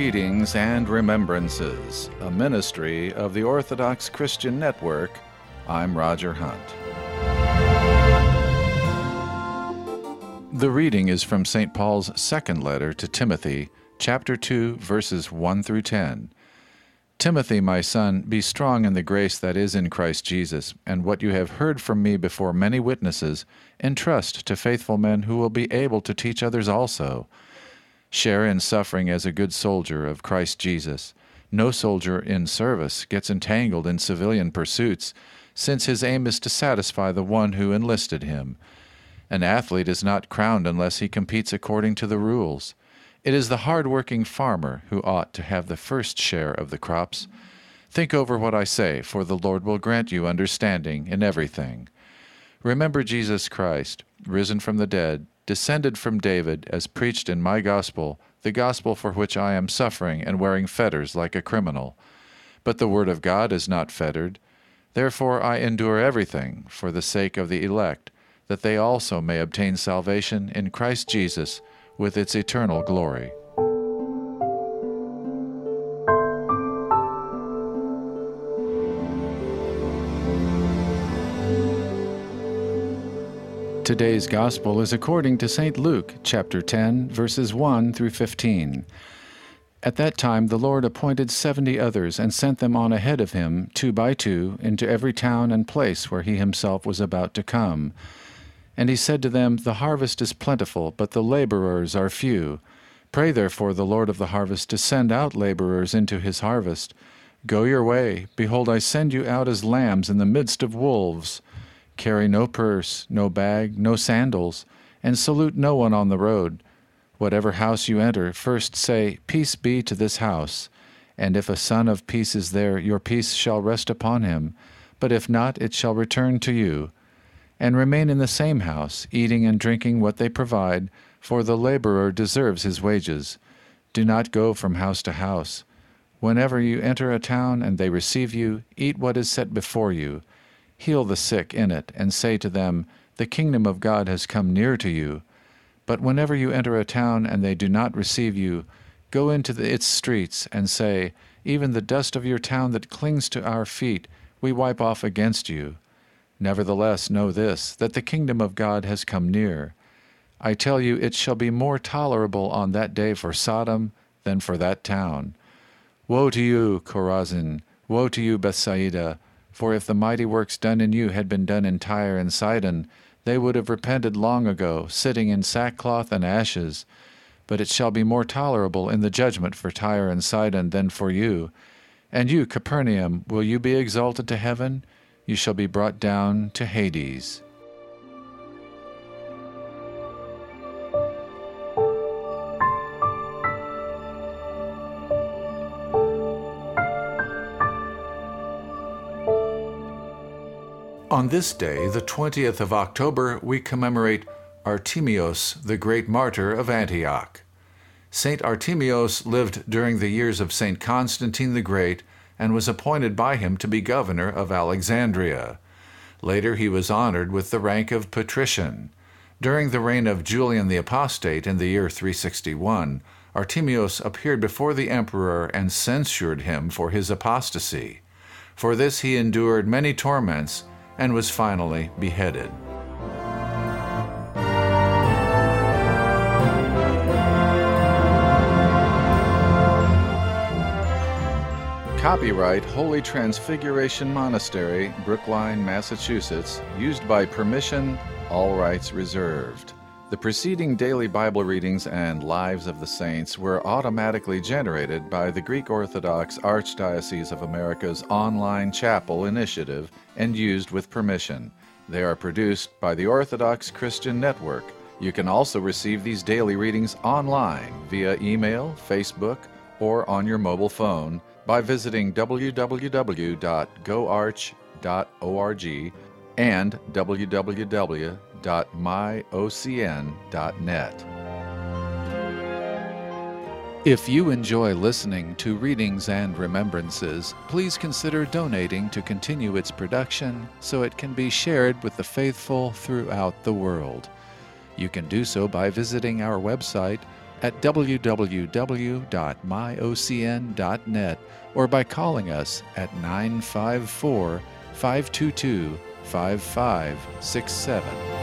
Readings and Remembrances, a ministry of the Orthodox Christian Network. I'm Roger Hunt. The reading is from St. Paul's second letter to Timothy, chapter 2, verses 1 through 10. Timothy, my son, be strong in the grace that is in Christ Jesus, and what you have heard from me before many witnesses, entrust to faithful men who will be able to teach others also. Share in suffering as a good soldier of Christ Jesus. No soldier in service gets entangled in civilian pursuits, since his aim is to satisfy the one who enlisted him. An athlete is not crowned unless he competes according to the rules. It is the hard-working farmer who ought to have the first share of the crops. Think over what I say, for the Lord will grant you understanding in everything. Remember Jesus Christ, risen from the dead, descended from David, as preached in my gospel, the gospel for which I am suffering and wearing fetters like a criminal. But the word of God is not fettered. Therefore I endure everything for the sake of the elect, that they also may obtain salvation in Christ Jesus with its eternal glory. Today's Gospel is according to St. Luke, chapter 10, verses 1 through 15. At that time the Lord appointed 70 others and sent them on ahead of him, 2 by 2, into every town and place where he himself was about to come. And he said to them, The harvest is plentiful, but the laborers are few. Pray therefore the Lord of the harvest to send out laborers into his harvest. Go your way. Behold, I send you out as lambs in the midst of wolves. Carry no purse, no bag, no sandals, and salute no one on the road. Whatever house you enter, first say, Peace be to this house. And if a son of peace is there, your peace shall rest upon him. But if not, it shall return to you. And remain in the same house, eating and drinking what they provide, for the laborer deserves his wages. Do not go from house to house. Whenever you enter a town and they receive you, eat what is set before you. Heal the sick in it, and say to them, The kingdom of God has come near to you. But whenever you enter a town and they do not receive you, go into its streets, and say, Even the dust of your town that clings to our feet, we wipe off against you. Nevertheless, know this, that the kingdom of God has come near. I tell you, it shall be more tolerable on that day for Sodom than for that town. Woe to you, Chorazin! Woe to you, Bethsaida! For if the mighty works done in you had been done in Tyre and Sidon, they would have repented long ago, sitting in sackcloth and ashes. But it shall be more tolerable in the judgment for Tyre and Sidon than for you. And you, Capernaum, will you be exalted to heaven? You shall be brought down to Hades. On this day, the 20th of October, we commemorate Artemios, the great martyr of Antioch. Saint Artemios lived during the years of Saint Constantine the Great and was appointed by him to be governor of Alexandria. Later he was honored with the rank of patrician. During the reign of Julian the Apostate in the year 361, Artemios appeared before the emperor and censured him for his apostasy. For this he endured many torments and was finally beheaded. Copyright Holy Transfiguration Monastery, Brookline, Massachusetts, used by permission, all rights reserved. The preceding daily Bible readings and Lives of the Saints were automatically generated by the Greek Orthodox Archdiocese of America's online chapel initiative and used with permission. They are produced by the Orthodox Christian Network. You can also receive these daily readings online via email, Facebook, or on your mobile phone by visiting www.goarch.org and www.myocn.net. If you enjoy listening to Readings and Remembrances, please consider donating to continue its production so it can be shared with the faithful throughout the world. You can do so by visiting our website, at www.myocn.net or by calling us at 954 522 5567.